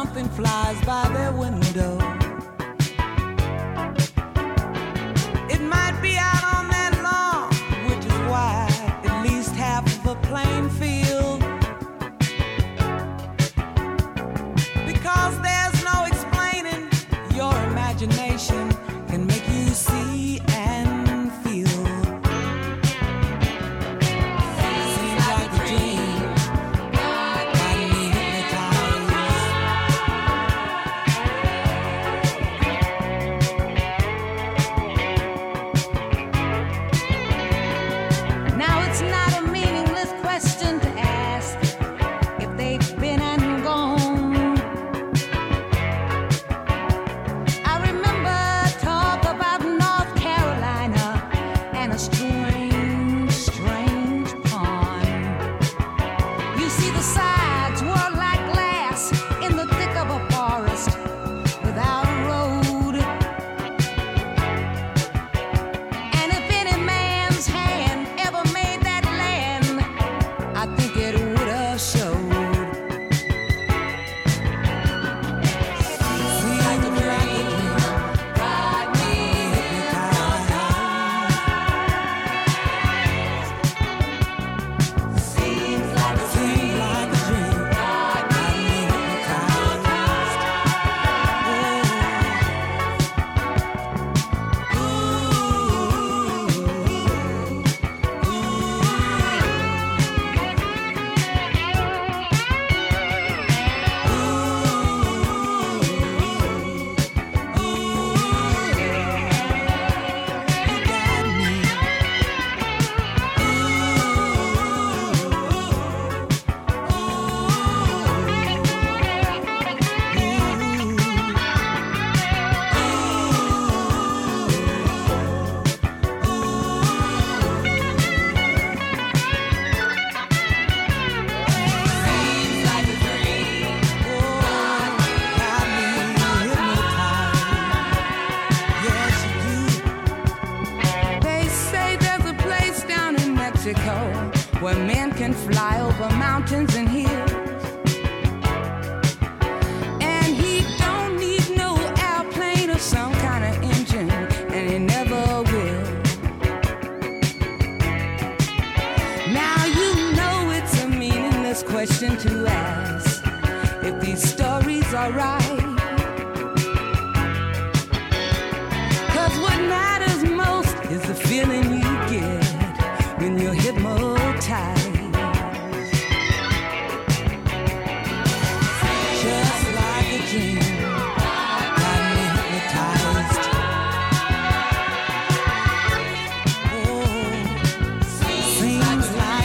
something flies by their window. It might be out on that lawn, which is wide, at least half of a plain field. Because there's no explaining, your imagination can make you see and feel. Seems like a dream, got me hypnotized. Now it's not a meaningless question to ask if they've been and gone. I remember talk about North Carolina and a strange, strange pond. You see the sides were like glass in the thick of a forest without a road. And if any man's hand ever made that land, I think it would have showed. Seems like a dream, got me hypnotized. Seems like a dream, got me hypnotized. They say there's a place down in Mexico where men can fly over mountains and hills. And he don't need no airplane or some kind of engine, and he never will. Now you know it's a meaningless question to ask if these stories are right. 'Cause what matters most is the feeling you get when you're hypnotized. Just like a dream, got me hypnotized. Oh, seems like